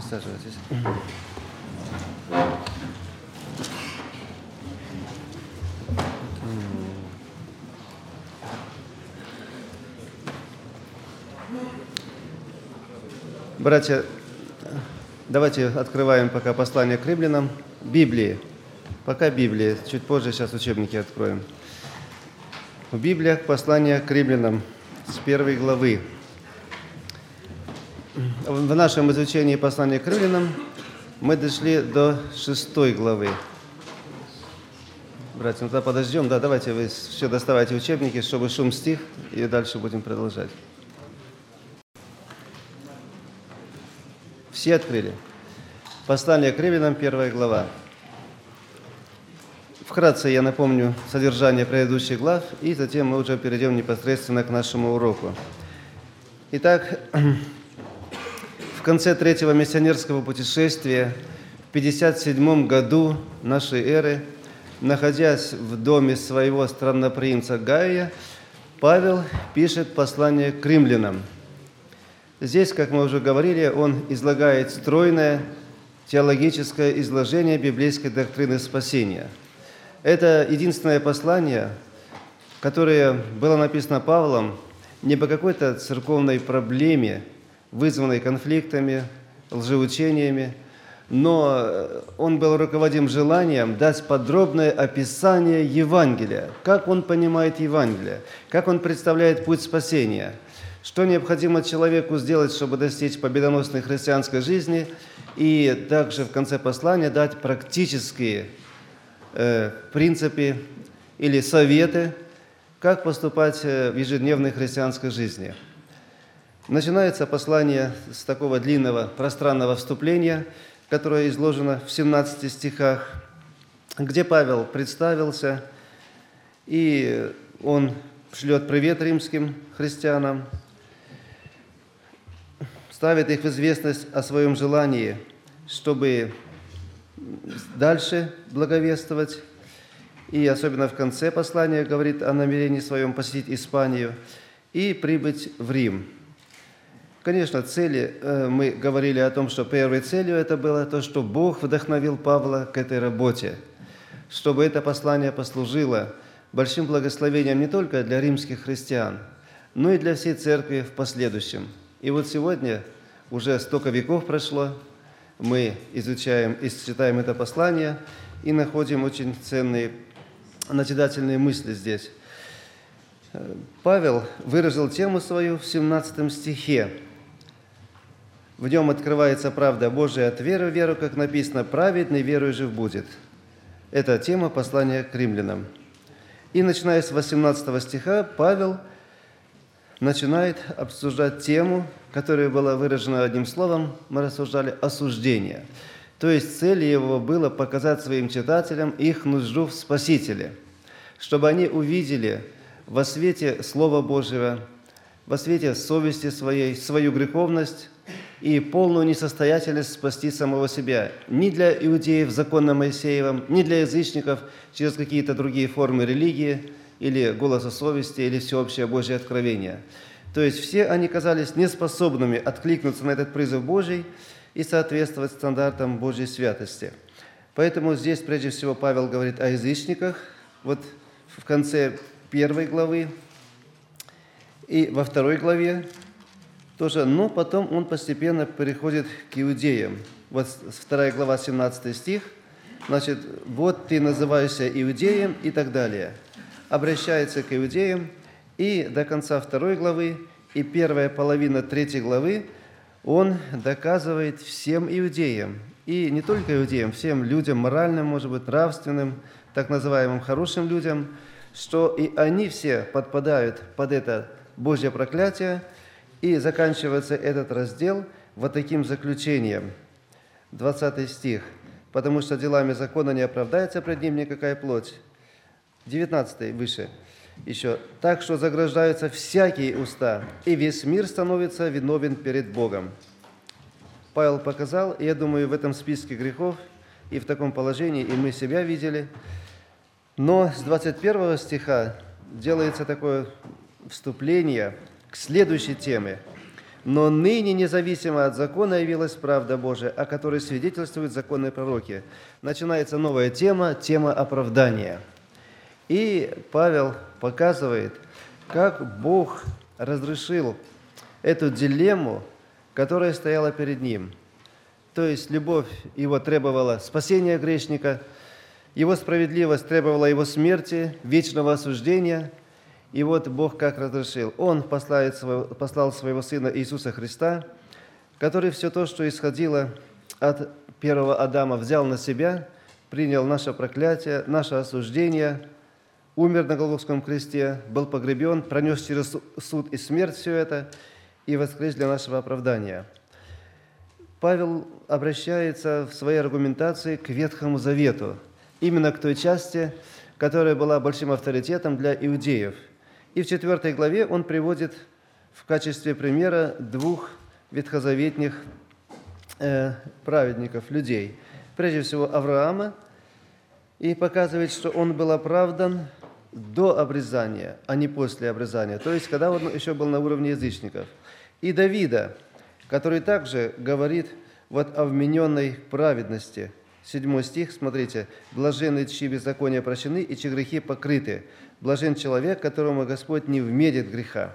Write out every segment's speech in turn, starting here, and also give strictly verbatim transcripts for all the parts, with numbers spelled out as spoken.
Присаживайтесь. Братья, давайте открываем пока послание к римлянам. Библии. Пока Библии. Чуть позже сейчас учебники откроем. В Библиях послание к римлянам с первой главы. В нашем изучении послания к римлянам мы дошли до шестой главы. Братья, ну тогда подождем. Да, давайте вы все доставайте учебники, чтобы шум стих, и дальше будем продолжать. Все открыли? Послание к римлянам, первая глава. Вкратце я напомню содержание предыдущих глав, и затем мы уже перейдем непосредственно к нашему уроку. Итак, в конце третьего миссионерского путешествия, в пятьдесят седьмом году нашей эры, находясь в доме своего странноприимца Гая, Павел пишет послание к римлянам. Здесь, как мы уже говорили, он излагает стройное теологическое изложение библейской доктрины спасения. Это единственное послание, которое было написано Павлом не по какой-то церковной проблеме, вызванной конфликтами, лжеучениями, но он был руководим желанием дать подробное описание Евангелия, как он понимает Евангелие, как он представляет путь спасения, что необходимо человеку сделать, чтобы достичь победоносной христианской жизни, и также в конце послания дать практические э, принципы или советы, как поступать в ежедневной христианской жизни. Начинается послание с такого длинного, пространного вступления, которое изложено в семнадцати стихах, где Павел представился, и он шлет привет римским христианам, ставит их в известность о своем желании, чтобы дальше благовествовать, и особенно в конце послания говорит о намерении своем посетить Испанию и прибыть в Рим. Конечно, цели, мы говорили о том, что первой целью это было то, что Бог вдохновил Павла к этой работе, чтобы это послание послужило большим благословением не только для римских христиан, но и для всей церкви в последующем. И вот сегодня, уже столько веков прошло, мы изучаем и читаем это послание и находим очень ценные назидательные мысли здесь. Павел выразил тему свою в семнадцатом стихе. В нем открывается правда Божия от веры в веру, как написано, «Праведный верою жив будет». Это тема послания к римлянам. И начиная с восемнадцатого стиха, Павел начинает обсуждать тему, которая была выражена одним словом, мы рассуждали, осуждение. То есть цель его была показать своим читателям их нужду в Спасителе, чтобы они увидели во свете Слова Божьего, во свете совести своей, свою греховность и полную несостоятельность спасти самого себя. Ни для иудеев законом Моисеевым, ни для язычников через какие-то другие формы религии, или голоса совести, или всеобщее Божье откровение. То есть все они казались неспособными откликнуться на этот призыв Божий и соответствовать стандартам Божьей святости. Поэтому здесь прежде всего Павел говорит о язычниках, вот в конце первой главы, и во второй главе тоже, но потом он постепенно переходит к иудеям. Вот вторая глава, семнадцатый стих, значит, «Вот ты называешься иудеем» и так далее. Обращается к иудеям, и до конца второй главы и первая половина третьей главы он доказывает всем иудеям, и не только иудеям, всем людям моральным, может быть, нравственным, так называемым хорошим людям, что и они все подпадают под это Божье проклятие, и заканчивается этот раздел вот таким заключением. двадцатый стих. «Потому что делами закона не оправдается пред ним никакая плоть». девятнадцатый выше еще. «Так что заграждаются всякие уста, и весь мир становится виновен перед Богом». Павел показал, и я думаю, в этом списке грехов и в таком положении и мы себя видели. Но с двадцать первого стиха делается такое вступление к следующей теме. Но ныне, независимо от закона, явилась правда Божия, о которой свидетельствуют законные пророки. Начинается новая тема, тема оправдания. И Павел показывает, как Бог разрешил эту дилемму, которая стояла перед ним. То есть любовь его требовала спасения грешника, его справедливость требовала его смерти, вечного осуждения. И вот Бог как разрешил. Он послал своего, послал своего Сына Иисуса Христа, который все то, что исходило от первого Адама, взял на себя, принял наше проклятие, наше осуждение, умер на Голгофском кресте, был погребен, пронес через суд и смерть все это и воскрес для нашего оправдания. Павел обращается в своей аргументации к Ветхому Завету, именно к той части, которая была большим авторитетом для иудеев. И в четвертой главе он приводит в качестве примера двух ветхозаветных э, праведников, людей. Прежде всего Авраама, и показывает, что он был оправдан до обрезания, а не после обрезания, то есть когда он еще был на уровне язычников. И Давида, который также говорит вот о вмененной праведности. Седьмой стих, смотрите. «Блаженны, чьи беззакония прощены и чьи грехи покрыты. Блажен человек, которому Господь не вмерит греха».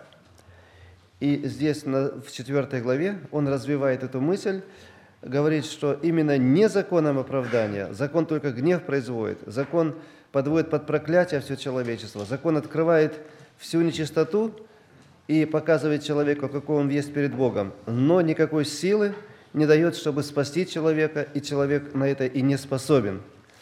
И здесь, в четвертой главе, он развивает эту мысль, говорит, что именно не законом оправдания, закон только гнев производит, закон подводит под проклятие все человечество, закон открывает всю нечистоту и показывает человеку, какой он есть перед Богом, но никакой силы не дает, чтобы спасти человека, и человек на это и не способен.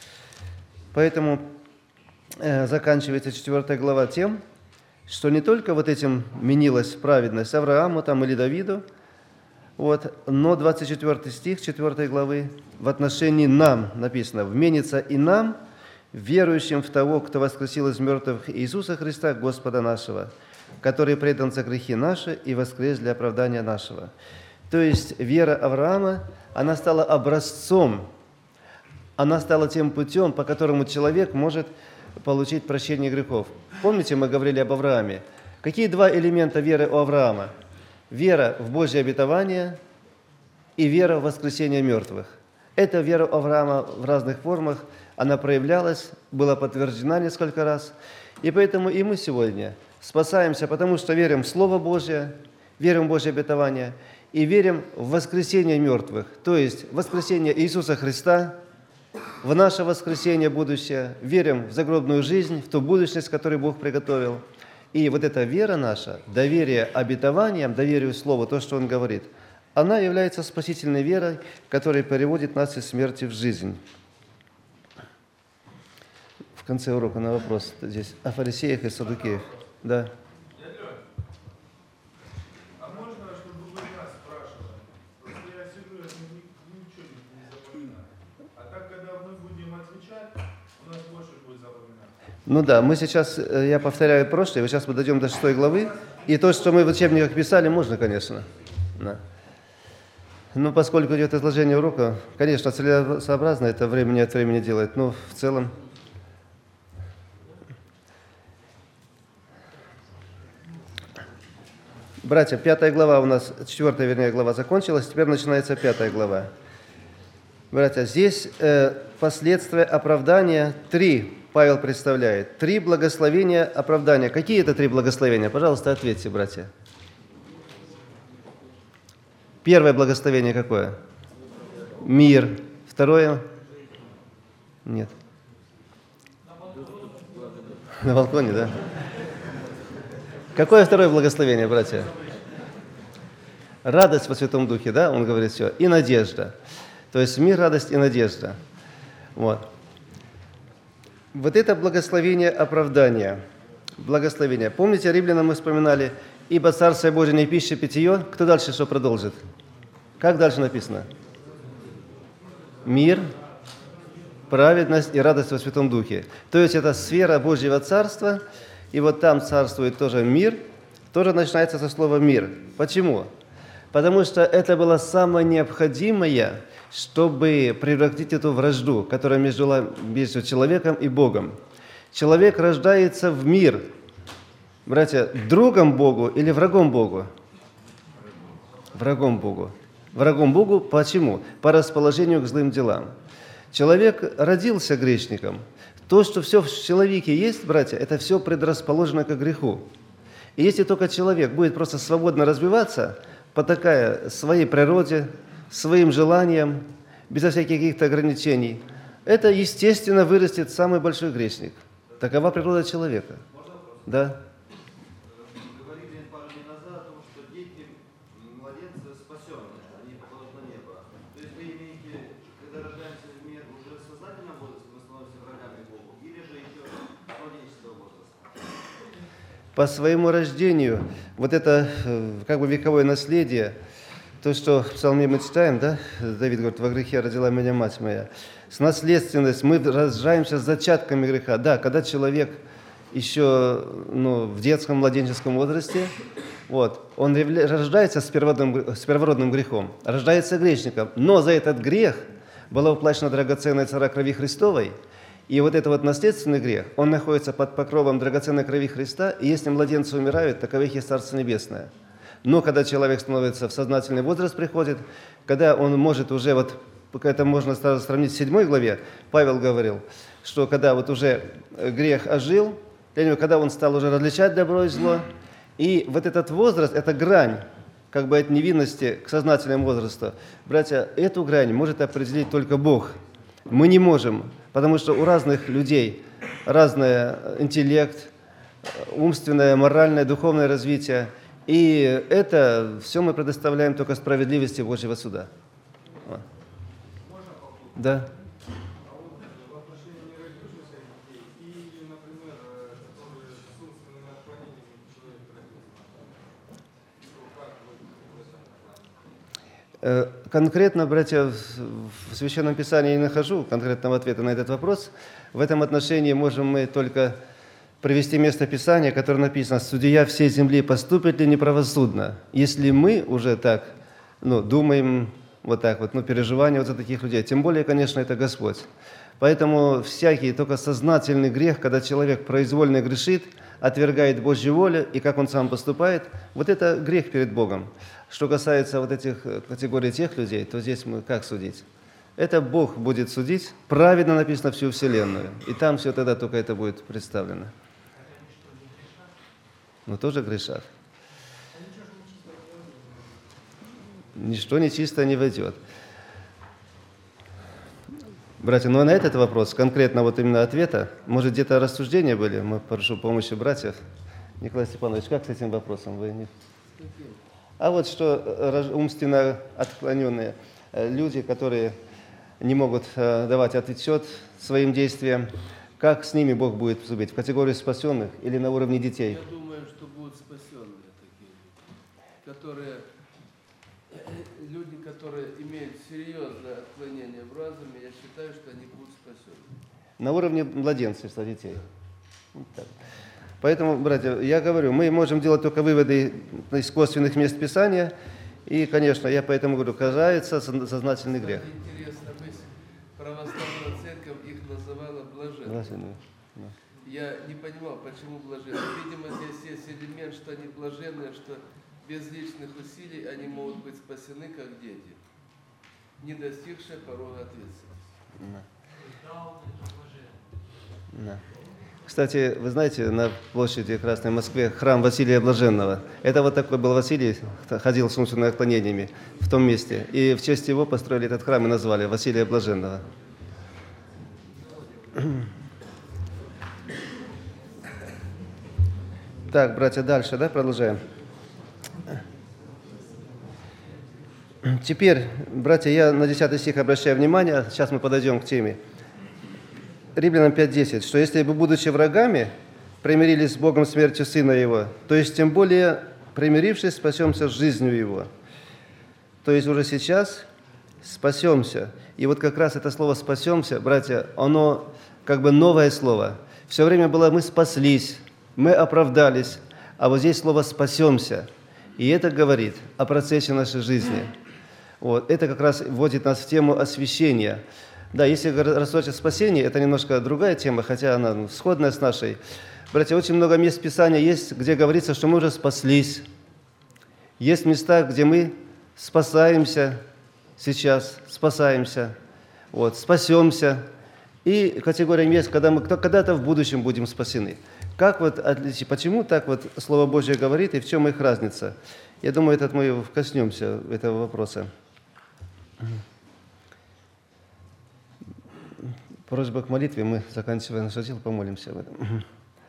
Поэтому э, заканчивается четвертая глава тем, что не только вот этим менилась праведность Аврааму там, или Давиду, вот, но двадцать четвёртый стих четвёртой главы в отношении нам написано: «Вменится и нам, верующим в того, кто воскресил из мертвых Иисуса Христа, Господа нашего, который предан за грехи наши и воскрес для оправдания нашего». То есть вера Авраама, она стала образцом, она стала тем путем, по которому человек может получить прощение грехов. Помните, мы говорили об Аврааме? Какие два элемента веры у Авраама? Вера в Божье обетование и вера в воскресение мертвых. Эта вера Авраама в разных формах, она проявлялась, была подтверждена несколько раз. И поэтому и мы сегодня спасаемся, потому что верим в Слово Божье, верим в Божье обетование и верим в воскресение мертвых, то есть воскресение Иисуса Христа, в наше воскресение будущее, верим в загробную жизнь, в ту будущность, которую Бог приготовил. И вот эта вера наша, доверие обетованиям, доверию Слову, то, что Он говорит, она является спасительной верой, которая переводит нас из смерти в жизнь. В конце урока на вопрос здесь о фарисеях и саддукеях. Да. Ну да, мы сейчас, я повторяю прошлое, сейчас мы дойдем до шестой главы, и то, что мы в учебниках писали, можно, конечно. Да. Но поскольку идет изложение урока, конечно, целесообразно это времени от времени делать, но в целом... Братья, пятая глава у нас, четвертая, вернее, глава закончилась, теперь начинается пятая глава. Братья, здесь э, последствия оправдания три. Павел представляет. Три благословения оправдания. Какие это три благословения? Пожалуйста, ответьте, братья. Первое благословение какое? Мир. Второе? Нет. На балконе, да? Какое второе благословение, братья? Радость во Святом Духе, да? Он говорит все. И надежда. То есть мир, радость и надежда. Вот. Вот это благословение оправдания. Благословение. Помните, римлянам мы вспоминали, ибо Царствие Божие не пища, питье. Кто дальше что продолжит? Как дальше написано? Мир, праведность и радость во Святом Духе. То есть это сфера Божьего Царства, и вот там царствует тоже мир, тоже начинается со слова «мир». Почему? Потому что это было самое необходимое, чтобы превратить эту вражду, которая между, между человеком и Богом. Человек рождается в мир. Братья, другом Богу или врагом Богу? врагом Богу. Врагом Богу почему? По расположению к злым делам. Человек родился грешником. То, что все в человеке есть, братья, это все предрасположено к греху. И если только человек будет просто свободно развиваться, потакая своей природе, своим желаниям, безо всяких каких-то ограничений, это, естественно, вырастет самый большой грешник. Такова природа человека. Да. Говорили пару дней назад о том, что дети, младенцы спасенные, они попадут на небо. То есть вы имеете, когда рождаемся в мир уже в сознательном возрасте, мы становимся врагами Богу, или же еще с младенческого возраста? По своему рождению, вот это как бы вековое наследие, то, что в Псалме мы читаем, да, Давид говорит, во грехе родила меня мать моя. С наследственностью мы рождаемся с зачатками греха. Да, когда человек еще ну, в детском, младенческом возрасте, вот, он рождается с первородным, с первородным грехом, рождается грешником, но за этот грех была уплачена драгоценная цена крови Христовой, и вот этот вот наследственный грех, он находится под покровом драгоценной крови Христа, и если младенцы умирают, таковых есть Царство Небесное. Но когда человек становится в сознательный возраст, приходит, когда он может уже, вот это можно сравнить с седьмой главе, Павел говорил, что когда вот уже грех ожил, когда он стал уже различать добро и зло, и вот этот возраст, эта грань, как бы от невинности к сознательному возрасту, братья, эту грань может определить только Бог. Мы не можем, потому что у разных людей разный интеллект, умственное, моральное, духовное развитие, и это все мы предоставляем только справедливости Божьего суда. Да. Конкретно, братья, в Священном Писании я не нахожу конкретного ответа на этот вопрос. В этом отношении можем мы только привести место Писания, которое написано: «Судья всей земли поступит ли неправосудно?» Если мы уже так ну, думаем, вот так вот, ну, переживания вот за таких людей, тем более, конечно, это Господь. Поэтому всякий только сознательный грех, когда человек произвольно грешит, отвергает Божью волю, и как он сам поступает, вот это грех перед Богом. Что касается вот этих категорий тех людей, то здесь мы как судить? Это Бог будет судить, праведно написано всю вселенную, и там все тогда только это будет представлено. Но тоже грешат. Ничто нечисто не войдет. Братья, ну а на этот вопрос, конкретно вот именно ответа, может где-то рассуждения были? Мы прошу помощи братьев. Николай Степанович, как с этим вопросом? Вы не... А вот что умственно отклоненные люди, которые не могут давать отчет своим действиям, как с ними Бог будет судить? В категории спасенных или на уровне детей? Я думаю, что будут спасенные такие люди, которые, люди, которые имеют серьезное отклонение в разуме, я считаю, что они будут спасены. На уровне младенцев, детей. Вот так. Поэтому, братья, я говорю, мы можем делать только выводы из косвенных мест Писания, и, конечно, я поэтому говорю, касается сознательный грех. Интересно, православная церковь их называла блаженными. Блаженные. Да. Я не понимал, почему блаженные. Видимо, здесь есть элемент, что они блаженные, что без личных усилий они могут быть спасены, как дети, не достигшие порога ответственности. Да. Да. Кстати, вы знаете, на площади Красной Москве храм Василия Блаженного. Это вот такой был Василий, ходил с умственными отклонениями в том месте. И в честь его построили этот храм и назвали Василия Блаженного. Так, братья, дальше, да, продолжаем. Теперь, братья, я на десятый стих обращаю внимание, сейчас мы подойдем к теме. Римлянам пять десять, что если бы, будучи врагами, примирились с Богом смертью Сына Его, то есть тем более, примирившись, спасемся жизнью Его. То есть уже сейчас спасемся. И вот как раз это слово «спасемся», братья, оно как бы новое слово. Все время было «мы спаслись», «мы оправдались», а вот здесь слово «спасемся». И это говорит о процессе нашей жизни. Вот. Это как раз вводит нас в тему освящения. Да, если рассуждать о спасении, это немножко другая тема, хотя она сходная с нашей. Братья, очень много мест Писания есть, где говорится, что мы уже спаслись. Есть места, где мы спасаемся сейчас, спасаемся, вот, спасемся. И категория мест, когда мы когда-то в будущем будем спасены. Как вот отличить, почему так вот Слово Божье говорит и в чем их разница? Я думаю, этот мы коснемся этого вопроса. Просьба к молитве, мы заканчивая наш раздел, помолимся об этом.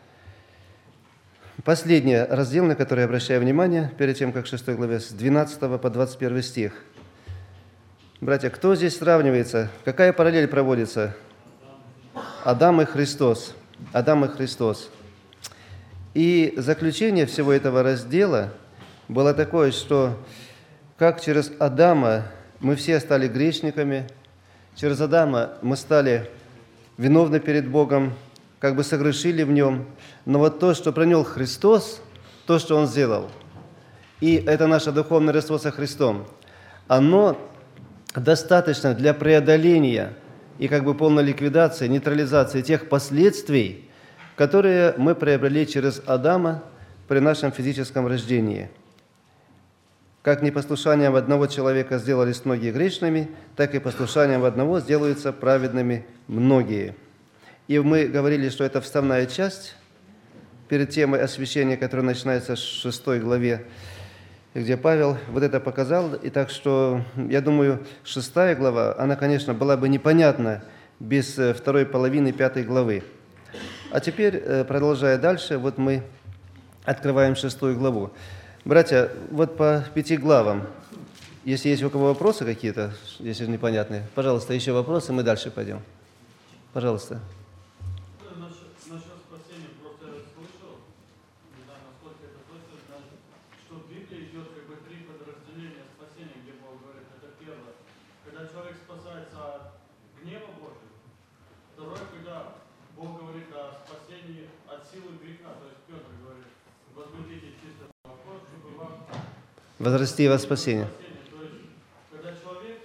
Последний раздел, на который я обращаю внимание, перед тем, как в шестой главе, с двенадцатого по двадцать первый стих. Братья, кто здесь сравнивается? Какая параллель проводится? Адам и Христос. Адам и Христос. И заключение всего этого раздела было такое, что как через Адама мы все стали грешниками, через Адама мы стали виновны перед Богом, как бы согрешили в Нем. Но вот то, что пронес Христос, то, что Он сделал, и это наше духовное родство со Христом, оно достаточно для преодоления и как бы полной ликвидации, нейтрализации тех последствий, которые мы приобрели через Адама при нашем физическом рождении. Как непослушанием одного человека сделались многие грешными, так и послушанием одного сделаются праведными многие. И мы говорили, что это вставная часть перед темой освящения, которая начинается с шестой главе, где Павел вот это показал. И так что, я думаю, шестая глава, она, конечно, была бы непонятна без второй половины пятой главы. А теперь, продолжая дальше, вот мы открываем шестую главу. Братья, вот по пяти главам, если есть у кого вопросы какие-то, если непонятные, пожалуйста, еще вопросы, мы дальше пойдем. Пожалуйста. Насчет спасения, просто я слышал, не знаю, насколько это точно, что в Библии идет как бы три подразделения спасения, где Бог говорит, это первое, когда человек спасается от гнева Божьего, второе, когда Бог говорит о спасении от силы греха, то есть Петр говорит, возбудите чисто вопрос, чтобы вам возрасти во спасение. То есть, когда человек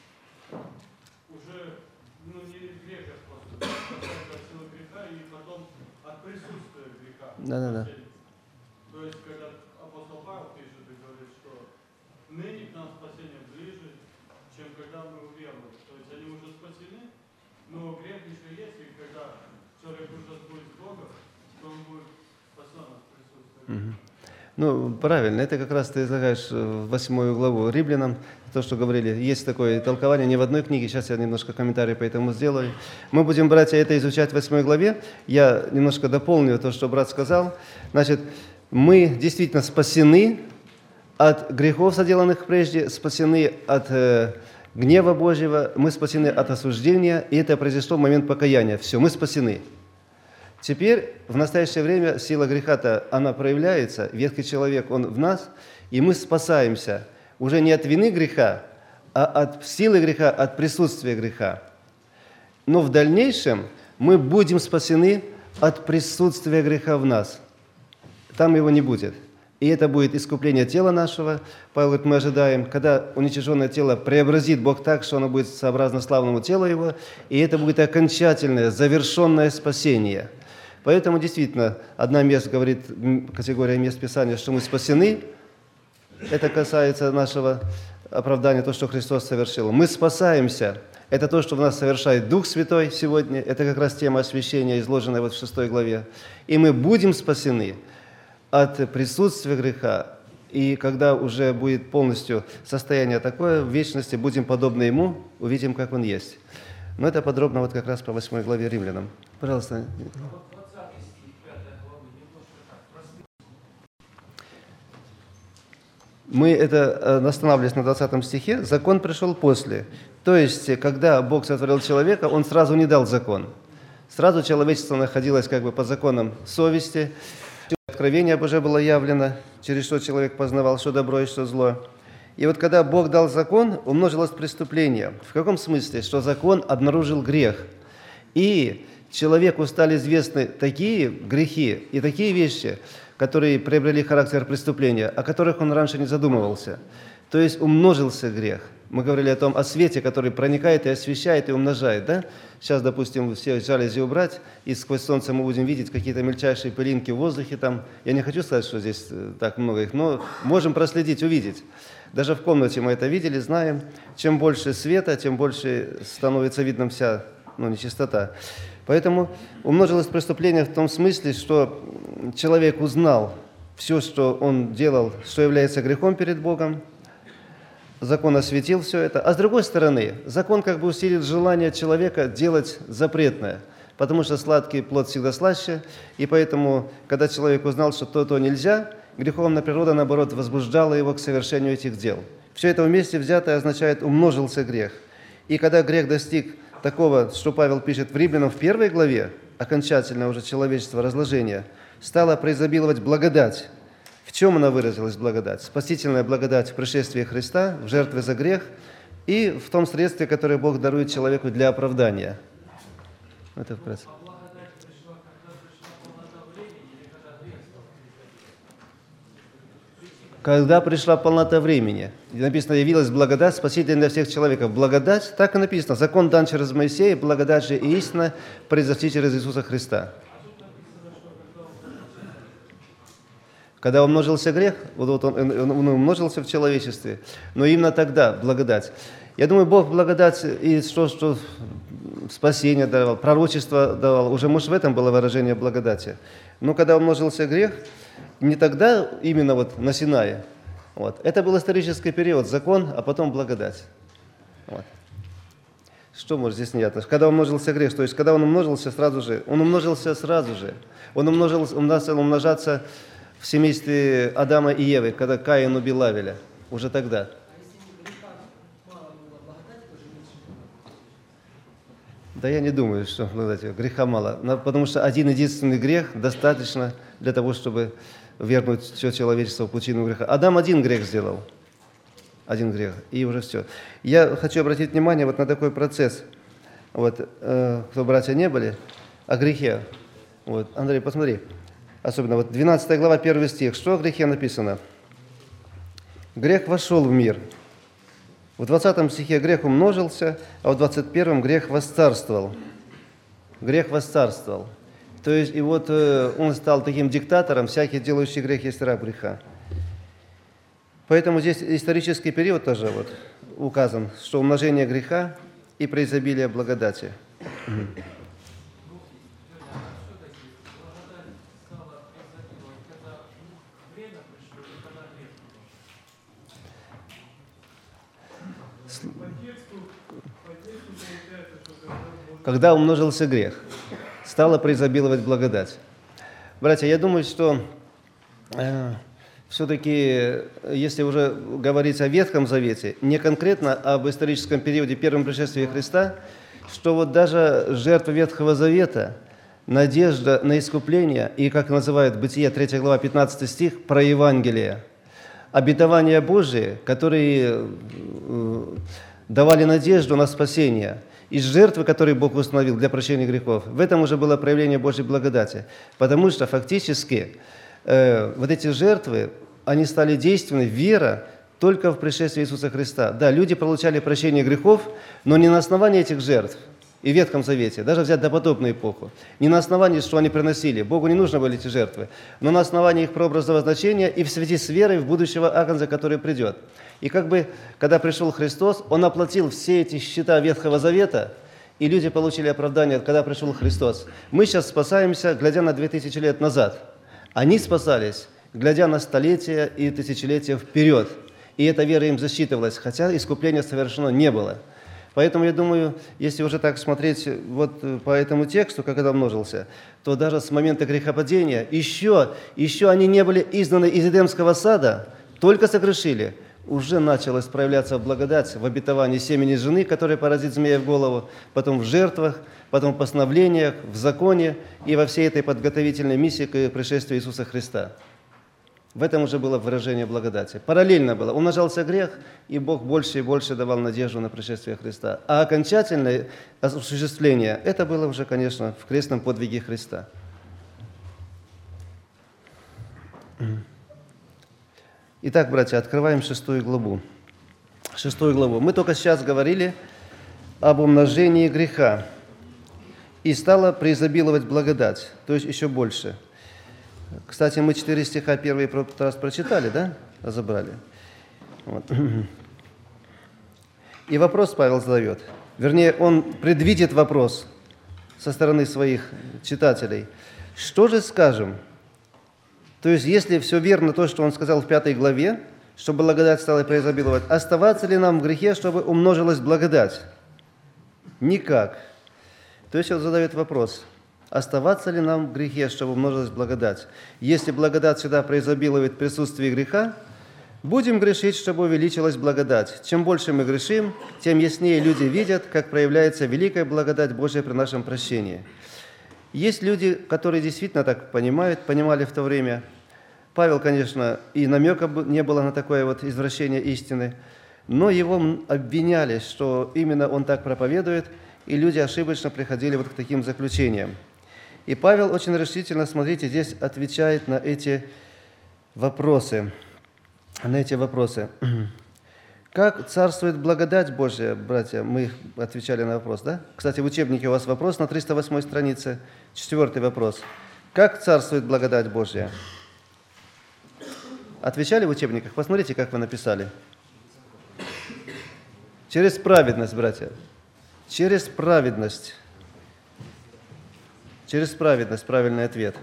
уже, ну, не грех, а просто спасается от силы греха и потом от присутствия греха. Да-да-да. То есть, когда апостол Павел пишет и говорит, что ныне к нам спасение ближе, чем когда мы уверовали. То есть, они уже спасены, но грех еще есть, и когда человек уже будет с Богом, то он будет спасен от присутствия греха. Ну, правильно, это как раз ты излагаешь восьмую главу Римлянам, то, что говорили. Есть такое толкование не в одной книге, сейчас я немножко комментарий по этому сделаю. Мы будем, братья, это изучать в восьмой главе. Я немножко дополню то, что брат сказал. Значит, мы действительно спасены от грехов, соделанных прежде, спасены от э, гнева Божьего, мы спасены от осуждения, и это произошло в момент покаяния. Все, мы спасены. Теперь, в настоящее время, сила греха-то, она проявляется, ветхий человек, он в нас, и мы спасаемся уже не от вины греха, а от силы греха, от присутствия греха. Но в дальнейшем мы будем спасены от присутствия греха в нас. Там его не будет. И это будет искупление тела нашего. Павел говорит, мы ожидаем, когда уничиженное тело преобразит Бог так, что оно будет сообразно славному телу его, и это будет окончательное, завершенное спасение. Поэтому, действительно, одна мест говорит, категория мест Писания, что мы спасены. Это касается нашего оправдания, то, что Христос совершил. Мы спасаемся. Это то, что в нас совершает Дух Святой сегодня. Это как раз тема освящения, изложенная вот в шестой главе. И мы будем спасены от присутствия греха. И когда уже будет полностью состояние такое, в вечности будем подобны Ему, увидим, как Он есть. Но это подробно вот как раз по восьмой главе Римлянам. Пожалуйста. Мы это останавливались на двадцатом стихе. Закон пришел после. То есть, когда Бог сотворил человека, Он сразу не дал закон. Сразу человечество находилось как бы по законам совести. Откровение Божие было явлено, через что человек познавал, что добро и что зло. И вот когда Бог дал закон, умножилось преступление. В каком смысле? Что закон обнаружил грех. И человеку стали известны такие грехи и такие вещи, которые приобрели характер преступления, о которых он раньше не задумывался. То есть умножился грех. Мы говорили о том, о свете, который проникает и освещает, и умножает. Да? Сейчас, допустим, все жалюзи убрать, и сквозь солнце мы будем видеть какие-то мельчайшие пылинки в воздухе. Там. Я не хочу сказать, что здесь так много их, но можем проследить, увидеть. Даже в комнате мы это видели, знаем. Чем больше света, тем больше становится видна вся ну, нечистота. Поэтому умножилось преступление в том смысле, что человек узнал все, что он делал, что является грехом перед Богом. Закон осветил все это. А с другой стороны, закон как бы усилит желание человека делать запретное. Потому что сладкий плод всегда слаще. И поэтому, когда человек узнал, что то-то нельзя, греховная природа, наоборот, возбуждала его к совершению этих дел. Все это вместе взятое означает «умножился грех». И когда грех достиг такого, что Павел пишет в Римлянам в первой главе, окончательно уже человечество разложения, стало преизобиловать благодать. В чем она выразилась, благодать? Спасительная благодать в пришествии Христа, в жертве за грех и в том средстве, которое Бог дарует человеку для оправдания. Это вкратце. Когда пришла полнота времени. Написано, явилась благодать, спасительная для всех человеков. Благодать, так и написано, закон дан через Моисея, благодать же и истина произошли через Иисуса Христа. Когда умножился грех, вот он, он, он умножился в человечестве, но именно тогда благодать. Я думаю, Бог благодать и что, что спасение давал, пророчество давал, уже, может, в этом было выражение благодати. Но когда умножился грех, не тогда именно вот на Синае. Вот. Это был исторический период, закон, а потом благодать. Вот. Что может здесь неясно? Когда умножился грех, то есть когда он умножился сразу же, он умножился сразу же. Он умножился, он начал умножаться в семействе Адама и Евы, когда Каин убил Авеля. Уже тогда. Да я не думаю, что греха мало. Потому что один единственный грех достаточно для того, чтобы вернуть все человечество в пучину греха. Адам один грех сделал. Один грех. И уже все. Я хочу обратить внимание вот на такой процесс. Вот, э, кто братья не были, о грехе. Вот, Андрей, посмотри. Особенно вот двенадцатая глава, первый стих. Что о грехе написано? Грех вошел в мир. В двадцатом стихе грех умножился, а в двадцать первом грех восцарствовал. Грех восцарствовал. То есть, и вот э, он стал таким диктатором, всякий делающий грех есть раб греха. Поэтому здесь исторический период тоже вот указан, что умножение греха и преизобилие благодати. Когда умножился грех, стало преизобиловать благодать. Братья, я думаю, что э, все-таки, если уже говорить о Ветхом Завете, не конкретно об историческом периоде первом пришествия Христа, что вот даже жертва Ветхого Завета, надежда на искупление, и, как называют Бытие, третья глава, пятнадцатый стих, про Евангелие, обетования Божии, которые э, давали надежду на спасение, из жертвы, которые Бог установил для прощения грехов, в этом уже было проявление Божьей благодати. Потому что фактически э, вот эти жертвы, они стали действенны, вера, только в пришествии Иисуса Христа. Да, люди получали прощение грехов, но не на основании этих жертв и в Ветхом Завете, даже взять допотопную эпоху, не на основании, что они приносили. Богу не нужны были эти жертвы, но на основании их прообразного значения и в связи с верой в будущего Агнца, который придет. И как бы, когда пришел Христос, Он оплатил все эти счета Ветхого Завета, и люди получили оправдание, когда пришел Христос. Мы сейчас спасаемся, глядя на две тысячи лет назад. Они спасались, глядя на столетия и тысячелетия вперед. И эта вера им засчитывалась, хотя искупления совершено не было. Поэтому я думаю, если уже так смотреть вот по этому тексту, как это умножился, то даже с момента грехопадения еще, еще они не были изгнаны из Эдемского сада, только согрешили. Уже началось проявляться благодать в обетовании семени жены, которая поразит змея в голову, потом в жертвах, потом в постановлениях, в законе и во всей этой подготовительной миссии к пришествию Иисуса Христа. В этом уже было выражение благодати. Параллельно было. Умножался грех, и Бог больше и больше давал надежду на пришествие Христа. А окончательное осуществление, это было уже, конечно, в крестном подвиге Христа. Итак, братья, открываем шестую главу. Шестую главу. Мы только сейчас говорили об умножении греха. И стала преизобиловать благодать, то есть еще больше. Кстати, мы четыре стиха первый раз прочитали, да? Разобрали. Вот. И вопрос Павел задает. Вернее, он предвидит вопрос со стороны своих читателей. Что же скажем? То есть, если все верно то, что он сказал в пятой главе, чтобы благодать стала преизобиловать, оставаться ли нам в грехе, чтобы умножилась благодать? Никак. То есть он задает вопрос, оставаться ли нам в грехе, чтобы умножилась благодать? Если благодать всегда преизобилует в присутствии греха, будем грешить, чтобы увеличилась благодать. Чем больше мы грешим, тем яснее люди видят, как проявляется великая благодать Божия при нашем прощении. Есть люди, которые действительно так понимают, понимали в то время. Павел, конечно, и намека не было на такое вот извращение истины, но его обвиняли, что именно он так проповедует, и люди ошибочно приходили вот к таким заключениям. И Павел очень решительно, смотрите, здесь отвечает на эти вопросы. На эти вопросы. Как царствует благодать Божья, братья? Мы отвечали на вопрос, да? Кстати, в учебнике у вас вопрос на триста восьмой странице. Четвертый вопрос. Как царствует благодать Божья? Отвечали в учебниках? Посмотрите, как вы написали. Через праведность, братья. Через праведность. Через праведность, правильный ответ.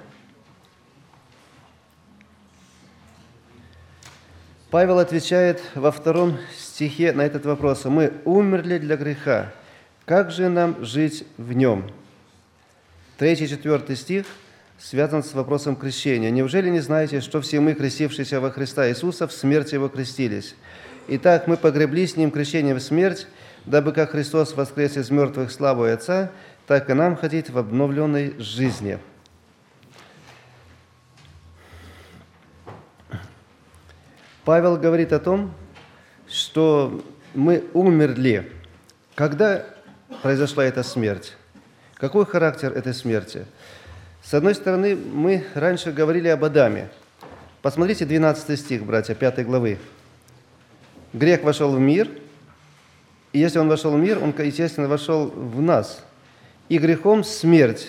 Павел отвечает во втором стихе на этот вопрос. Мы умерли для греха. Как же нам жить в нем? Третий, четвертый стих связан с вопросом крещения. Неужели не знаете, что все мы, крестившиеся во Христа Иисуса, в смерти Его крестились? Итак, мы погребли с Ним крещением в смерть, дабы как Христос воскрес из мертвых славой Отца, так и нам ходить в обновленной жизни. Павел говорит о том, что мы умерли. Когда произошла эта смерть? Какой характер этой смерти? С одной стороны, мы раньше говорили об Адаме. Посмотрите двенадцатый стих, братья, пятой главы. Грех вошел в мир, и если он вошел в мир, он, естественно, вошел в нас. И грехом смерть.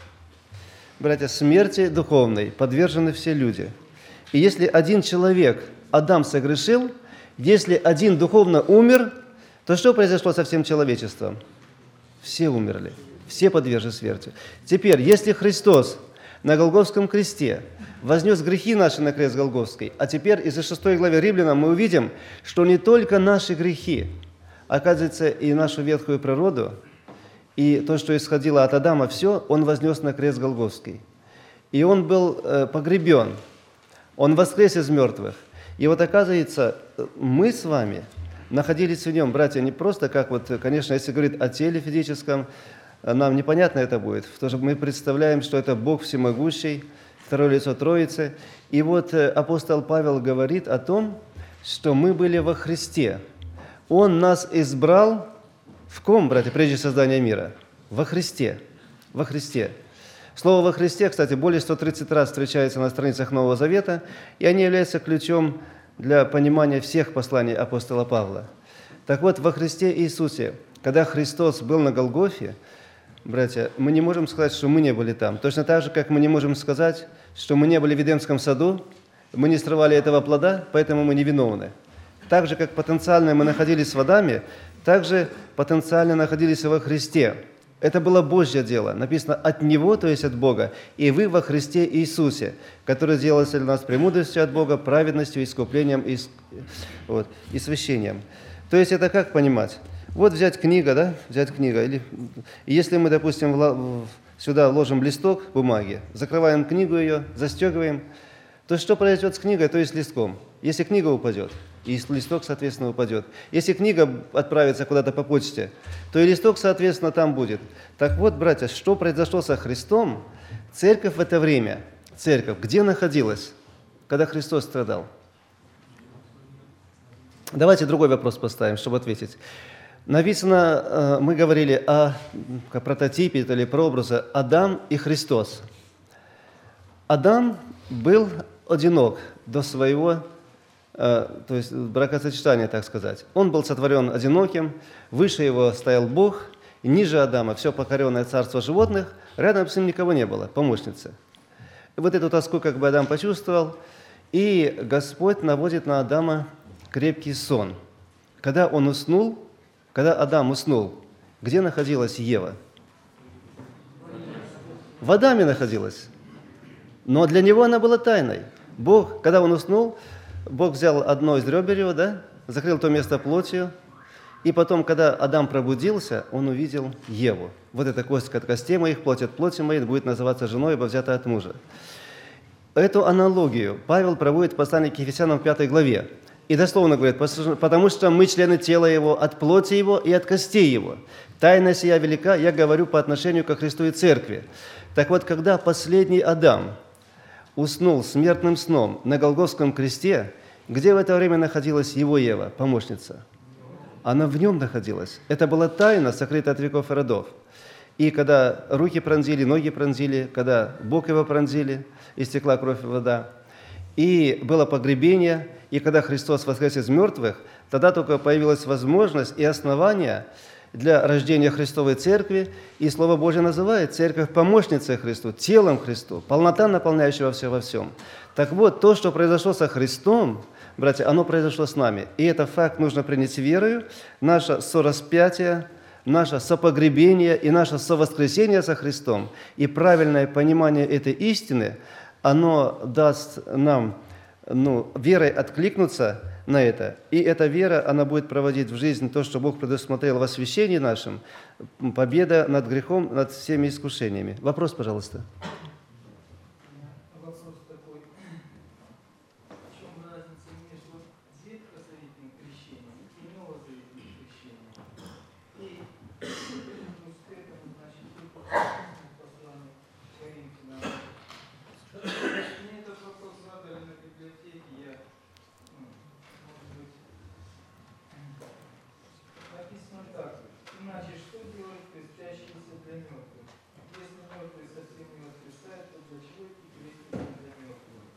Братья, смерти духовной подвержены все люди. И если один человек, Адам, согрешил, если один духовно умер, то что произошло со всем человечеством? Все умерли, все подвержены смерти. Теперь, если Христос на Голгофском кресте вознес грехи наши на крест Голгофский, а теперь из шестой главы Римлянам мы увидим, что не только наши грехи, оказывается, и нашу ветхую природу, и то, что исходило от Адама, все Он вознес на крест Голгофский. И Он был э, погребен, Он воскрес из мертвых. И вот оказывается, мы с вами находились в Нем, братья, не просто как вот, конечно, если говорить о теле физическом, нам непонятно это будет, потому что мы представляем, что это Бог всемогущий, второе лицо Троицы. И вот апостол Павел говорит о том, что мы были во Христе. Он нас избрал в ком, братья, прежде создания мира? Во Христе. Во Христе. Слово «во Христе», кстати, более ста тридцати раз встречается на страницах Нового Завета, и они являются ключом для понимания всех посланий апостола Павла. Так вот, во Христе Иисусе, когда Христос был на Голгофе, братья, мы не можем сказать, что мы не были там. Точно так же, как мы не можем сказать, что мы не были в Эдемском саду, мы не срывали этого плода, поэтому мы невиновны. Так же, как потенциально мы находились в Адаме, так же потенциально находились и во Христе. Это было Божье дело. Написано «от Него», то есть от Бога, «и вы во Христе Иисусе, который сделался для нас премудростью от Бога, праведностью, искуплением и, вот, и священием». То есть это как понимать? Вот взять книга, да, взять книга. Или, если мы, допустим, сюда вложим листок бумаги, закрываем книгу ее, застегиваем, то что произойдет с книгой, то есть с листком? Если книга упадет, и листок, соответственно, упадет. Если книга отправится куда-то по почте, то и листок, соответственно, там будет. Так вот, братья, что произошло со Христом? Церковь в это время, церковь, где находилась, когда Христос страдал? Давайте другой вопрос поставим, чтобы ответить. Написано, мы говорили о, о прототипе или прообразе Адам и Христос. Адам был одинок до своего, то есть бракосочетания, так сказать. Он был сотворен одиноким, выше его стоял Бог, и ниже Адама все покоренное царство животных, рядом с ним никого не было, помощницы. И вот эту тоску как бы Адам почувствовал, и Господь наводит на Адама крепкий сон. Когда он уснул, когда Адам уснул, где находилась Ева? В Адаме находилась. Но для него она была тайной. Бог, когда он уснул, Бог взял одно из ребер его, да, закрыл то место плотью, и потом, когда Адам пробудился, он увидел Еву. Вот эта кость от костей моих, плоть от плоти моей, будет называться женой, ибо взята от мужа. Эту аналогию Павел проводит в послании к Ефесянам в пятой главе. И дословно говорит, потому что мы члены тела Его, от плоти Его и от костей Его. Тайна сия велика, я говорю по отношению ко Христу и Церкви. Так вот, когда последний Адам уснул смертным сном на Голгофском кресте, где в это время находилась его Ева, помощница? Она в нем находилась. Это была тайна, сокрытая от веков и родов. И когда руки пронзили, ноги пронзили, когда бок его пронзили, истекла кровь и вода, и было погребение, и когда Христос воскрес из мертвых, тогда только появилась возможность и основание для рождения Христовой Церкви, и Слово Божье называет Церковь помощницей Христу, телом Христу, полнота, наполняющего все во всем. Так вот, то, что произошло со Христом, братья, оно произошло с нами. И этот факт нужно принять верою. Наше сораспятие, наше сопогребение и наше совоскресение со Христом и правильное понимание этой истины, оно даст нам ну, верой откликнуться на это. И эта вера, она будет проводить в жизнь то, что Бог предусмотрел в освящении нашем, победа над грехом, над всеми искушениями. Вопрос, пожалуйста. Вопрос такой. В чем разница между ветхозаветным крещением и новозаветным крещением? И плюс к этому, значит, вы послание Коринфянам. Мне этот вопрос задали на библиотеке, я, ну, может быть, написано так. Иначе что делать крестящиеся для мертвых? Если мертвые совсем не воскресают, то для чего идти креститься для мертвых?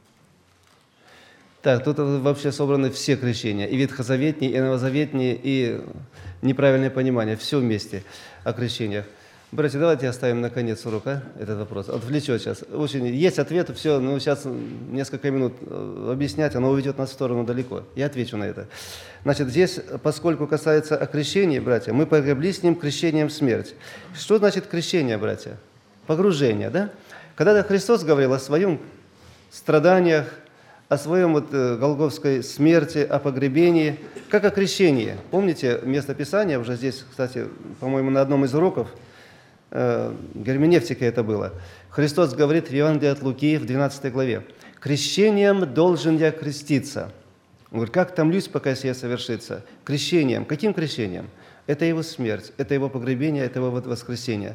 Так, тут вообще собраны все крещения, и ветхозаветные, и новозаветные, и неправильное понимание, все вместе о крещениях. Братья, давайте оставим на конец урока этот вопрос. Отвлечет сейчас. Очень есть ответ, все, ну сейчас несколько минут объяснять, оно уведет нас в сторону далеко. Я отвечу на это. Значит, здесь, поскольку касается о крещении, братья, мы погребли с ним крещением смерть. Что значит крещение, братья? Погружение, да? Когда Христос говорил о своем страданиях, о своем вот голгофской смерти, о погребении, как о крещении. Помните место Писания, уже здесь, кстати, по-моему, на одном из уроков, э, герменевтика это было. Христос говорит в Евангелии от Луки в двенадцатой главе: «Крещением должен я креститься». Он говорит: «Как томлюсь, пока сие совершится». Крещением. Каким крещением? Это его смерть, это его погребение, это его воскресение.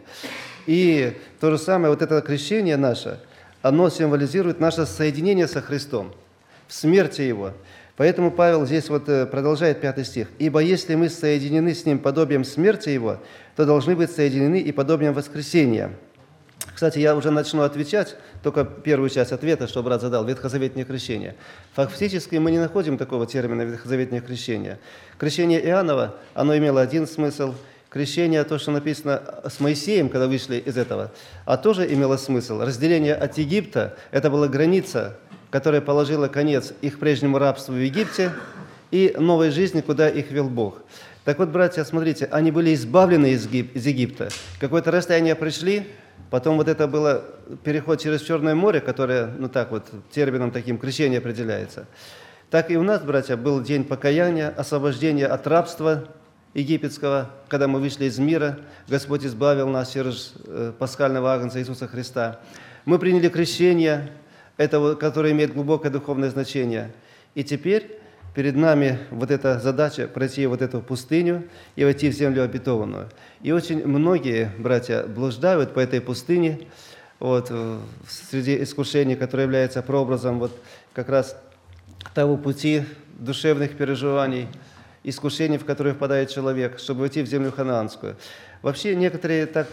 И то же самое, вот это крещение наше, оно символизирует наше соединение со Христом в смерти Его. Поэтому Павел здесь вот продолжает пятый стих. «Ибо если мы соединены с Ним подобием смерти Его, то должны быть соединены и подобием воскресения». Кстати, я уже начну отвечать, только первую часть ответа, что брат задал, ветхозаветное крещение. Фактически мы не находим такого термина ветхозаветное крещение. Крещение Иоаннова, оно имело один смысл. Крещение, то, что написано с Моисеем, когда вышли из этого, а тоже имело смысл. Разделение от Египта – это была граница, которая положила конец их прежнему рабству в Египте и новой жизни, куда их вел Бог. Так вот, братья, смотрите, они были избавлены из Египта. Какое-то расстояние пришли, потом вот это было переход через Черное море, которое, ну так вот, термином таким крещение определяется. Так и у нас, братья, был день покаяния, освобождения от рабства египетского, когда мы вышли из мира, Господь избавил нас через пасхального агнца Иисуса Христа. Мы приняли крещение, это, которое имеет глубокое духовное значение. И теперь перед нами вот эта задача пройти вот эту пустыню и войти в землю обетованную. И очень многие, братья, блуждают по этой пустыне, вот, среди искушений, которые являются прообразом вот, как раз того пути душевных переживаний, искушений, в которые впадает человек, чтобы войти в землю ханаанскую. Вообще некоторые так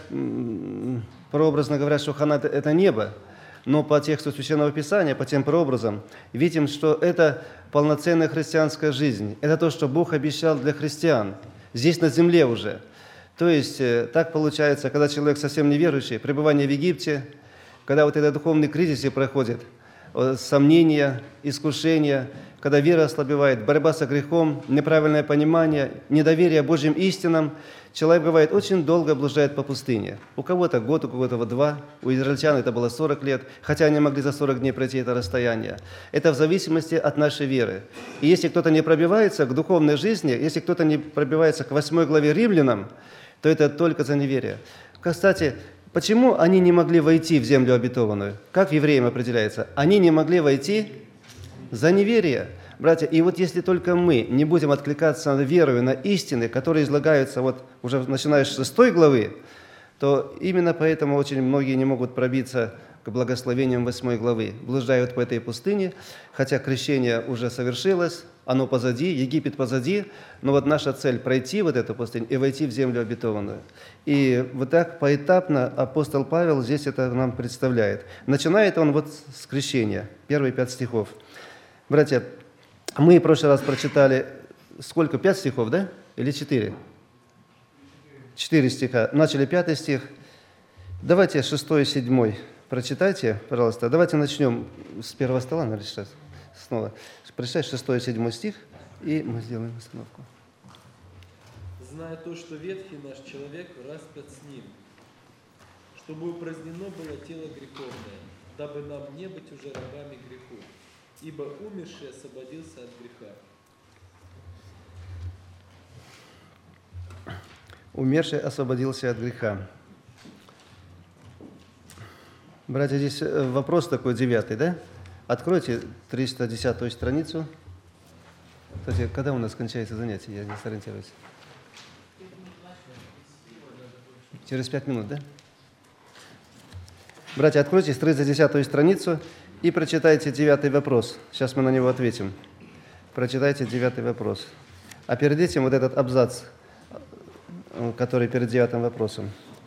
прообразно говорят, что Ханаан – это небо, но по тексту Священного Писания, по тем прообразам, видим, что это полноценная христианская жизнь. Это то, что Бог обещал для христиан, здесь на земле уже. То есть так получается, когда человек совсем неверующий, пребывание в Египте, когда вот этот духовный кризис проходит, э, сомнения, искушения, когда вера ослабевает, борьба со грехом, неправильное понимание, недоверие Божьим истинам, человек, бывает, очень долго блуждает по пустыне. У кого-то год, у кого-то два, у израильтян это было сорок лет, хотя они могли за сорок дней пройти это расстояние. Это в зависимости от нашей веры. И если кто-то не пробивается к духовной жизни, если кто-то не пробивается к восьмой главе Римлянам, то это только за неверие. Кстати, почему они не могли войти в землю обетованную? Как евреям определяется? Они не могли войти за неверие. Братья, и вот если только мы не будем откликаться на веру, на истины, которые излагаются вот уже начиная с шестой главы, то именно поэтому очень многие не могут пробиться к благословениям восьмой главы. Блуждают по этой пустыне, хотя крещение уже совершилось, оно позади, Египет позади, но вот наша цель – пройти вот эту пустыню и войти в землю обетованную. И вот так поэтапно апостол Павел здесь это нам представляет. Начинает он вот с крещения, первые пять стихов. Братья, мы в прошлый раз прочитали сколько? Пять стихов, да? Или четыре? Четыре стиха. Начали пятый стих. Давайте шестой и седьмой прочитайте, пожалуйста. Давайте начнем с первого стола, наверное, сейчас снова. Прочитай шестой и седьмой стих, и мы сделаем остановку. «Зная то, что ветхий наш человек распят с ним, чтобы упразднено было тело греховное, дабы нам не быть уже рабами греху, ибо умерший освободился от греха». Умерший освободился от греха. Братья, здесь вопрос такой девятый, да? Откройте триста десятую страницу. Кстати, когда у нас кончается занятие? Я не сориентируюсь. Через пять минут, да? Братья, откройте триста десятую страницу и прочитайте девятый вопрос. Сейчас мы на него ответим. Прочитайте девятый вопрос. А перед этим вот этот абзац, который перед девятым вопросом.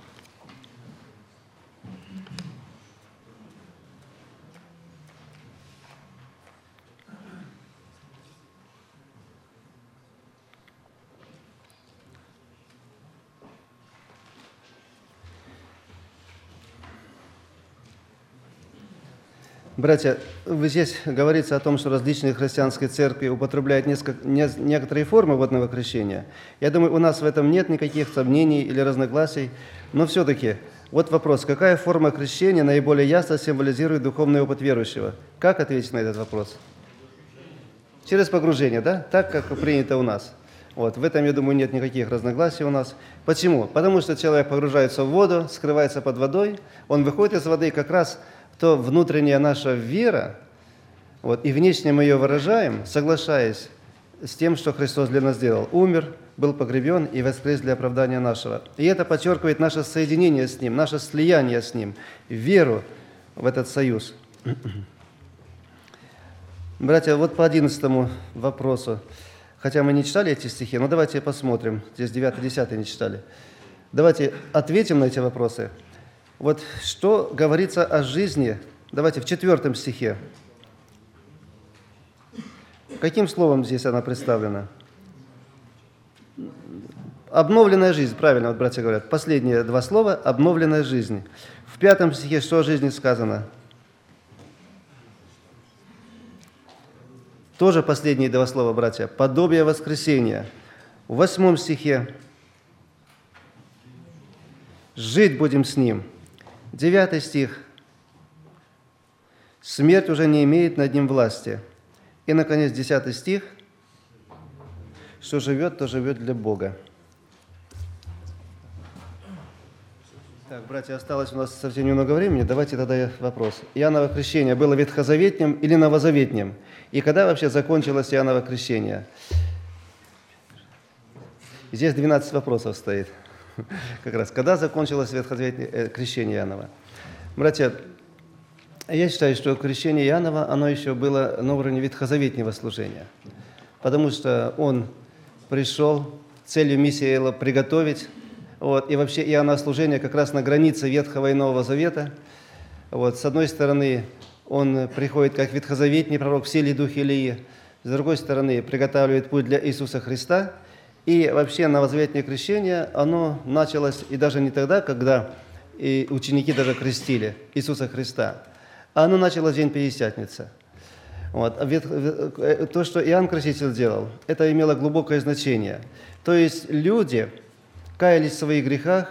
Братья, здесь говорится о том, что различные христианские церкви употребляют несколько, не, некоторые формы водного крещения. Я думаю, у нас в этом нет никаких сомнений или разногласий, но все-таки вот вопрос, какая форма крещения наиболее ясно символизирует духовный опыт верующего? Как ответить на этот вопрос? Через погружение, да? Так, как принято у нас. Вот, в этом, я думаю, нет никаких разногласий у нас. Почему? Потому что человек погружается в воду, скрывается под водой, он выходит из воды как раз... то внутренняя наша вера, вот, и внешне мы ее выражаем, соглашаясь с тем, что Христос для нас сделал. Умер, был погребен и воскрес для оправдания нашего. И это подчеркивает наше соединение с Ним, наше слияние с Ним, веру в этот союз. Братья, вот по одиннадцатому вопросу. Хотя мы не читали эти стихи, но давайте посмотрим. Здесь девятый, десятый не читали. Давайте ответим на эти вопросы. Вот что говорится о жизни, давайте в четвертом стихе. Каким словом здесь она представлена? Обновленная жизнь, правильно, вот братья говорят. Последние два слова – обновленная жизнь. В пятом стихе что о жизни сказано? Тоже последние два слова, братья. Подобие воскресения. В восьмом стихе жить будем с Ним. Девятый стих. Смерть уже не имеет над ним власти. И, наконец, десятый стих. Что живет, то живет для Бога. Так, братья, осталось у нас совсем немного времени. Давайте тогда вопрос. Иоанново крещение было ветхозаветним или новозаветним? И когда вообще закончилось Иоанново крещение? Здесь двенадцать вопросов стоит. Как раз, когда закончилось ветхозаветное крещение Иоаннова. Братья, я считаю, что крещение Иоаннова, оно еще было на уровне ветхозаветнего служения, потому что он пришел, целью миссии было приготовить, вот, и вообще Иоанново служение как раз на границе Ветхого и Нового Завета. Вот, с одной стороны, он приходит как ветхозаветний пророк в силе духа Илии, с другой стороны, приготавливает путь для Иисуса Христа. И вообще новозаветное крещение, оно началось и даже не тогда, когда и ученики даже крестили Иисуса Христа, а оно начало в день Пятидесятницы. Вот. То, что Иоанн Креститель делал, это имело глубокое значение. То есть люди каялись в своих грехах,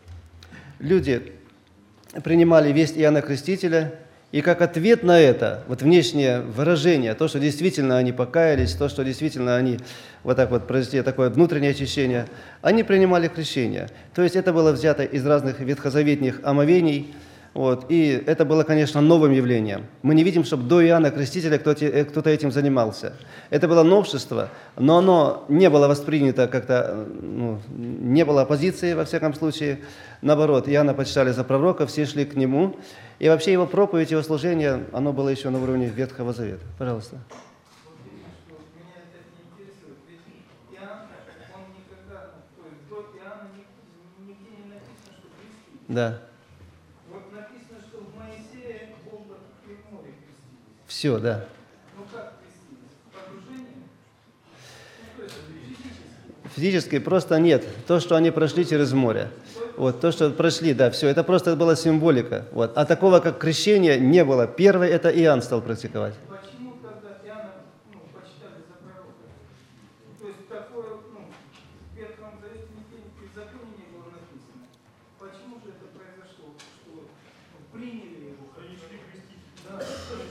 люди принимали весть Иоанна Крестителя, и как ответ на это, вот внешнее выражение, то, что действительно они покаялись, то, что действительно они вот так вот произвели такое внутреннее очищение, они принимали крещение. То есть это было взято из разных ветхозаветных омовений, вот, и это было, конечно, новым явлением. Мы не видим, чтобы до Иоанна Крестителя кто-то этим занимался. Это было новшество, но оно не было воспринято как-то, ну, не было оппозиции, во всяком случае. Наоборот, Иоанна почитали за пророка, все шли к нему. И вообще его проповедь, его служение, оно было еще на уровне Ветхого Завета. Пожалуйста. Вот именно, что меня это не интересует. Ведь Иоанн, он никогда, то есть до Иоанна нигде не написано, что крестили. Да. Вот написано, что в Моисее облако и море крестились. Все, да. Ну как крестились? Погружение? Ну, то есть физически? Физически просто нет. То, что они прошли через море. Вот, то, что прошли, да, все. Это просто была символика. Вот. А такого, как крещение, не было. Первый это Иоанн стал практиковать. Почему тогда Иоанна, ну, почитали за пророка? То есть такое, ну, в Ветхом Завете нигде и в законе не было написано. Почему же это произошло? Что ну, приняли его? Да.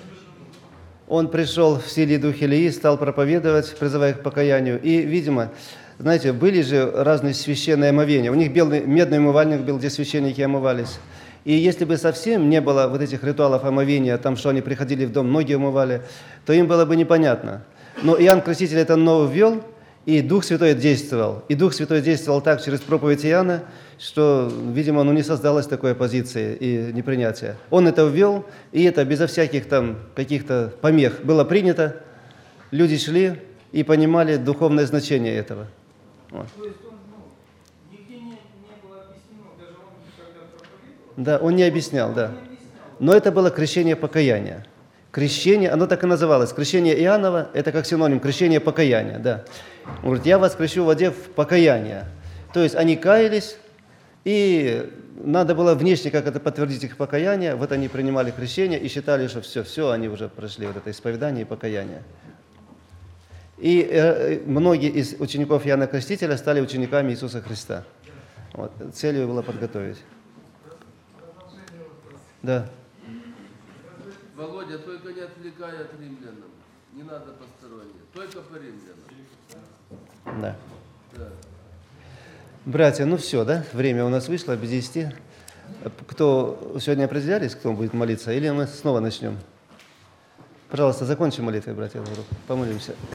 Он пришел в силе Духа Илии, стал проповедовать, призывая к покаянию. И, видимо, знаете, были же разные священные омовения. У них белый, медный умывальник был, где священники омывались. И если бы совсем не было вот этих ритуалов омовения, там, что они приходили в дом, ноги умывали, то им было бы непонятно. Но Иоанн Креститель это ново ввел, и Дух Святой действовал. И Дух Святой действовал так через проповедь Иоанна, что, видимо, ну, не создалось такой оппозиции и непринятия. Он это ввел, и это безо всяких там каких-то помех было принято. Люди шли и понимали духовное значение этого. Вот. То есть он, ну, нигде не, не было объяснено, даже он когда проповедовал. Да, он не объяснял, да. Не объяснял. Но это было крещение покаяния. Крещение, оно так и называлось. Крещение Иоаннова – это как синоним крещение покаяния, да. Он говорит, я вас крещу в воде в покаяние. То есть они каялись, и надо было внешне как это подтвердить их покаяние. Вот они принимали крещение и считали, что все, все, они уже прошли вот это исповедание и покаяние. И э, многие из учеников Иоанна Крестителя стали учениками Иисуса Христа. Вот. Целью было подготовить. Да. Володя, только не отвлекай от римлянам. Не надо посторонних. Только по римлянам. Да. Да. Братья, ну все, да? Время у нас вышло, без десяти. Кто сегодня определялись, кто будет молиться, или мы снова начнем? Пожалуйста, закончим молитвой, братья. Помолимся.